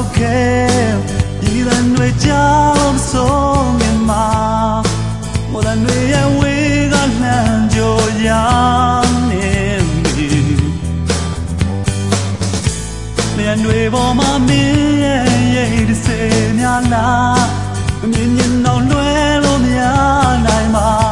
ခဲ့ဒီလန်တွေကြောင့်ဆုံးမြင်မှာမော်လန်တွေရဲ့ဝေးကလှမ်းကြရနေပြီလျှံတွေပေါ်မှာမင်းရဲ့ရိတ်စေများလားမြင်ရင်တော့လွယ်လို့မရနိုင်ပါ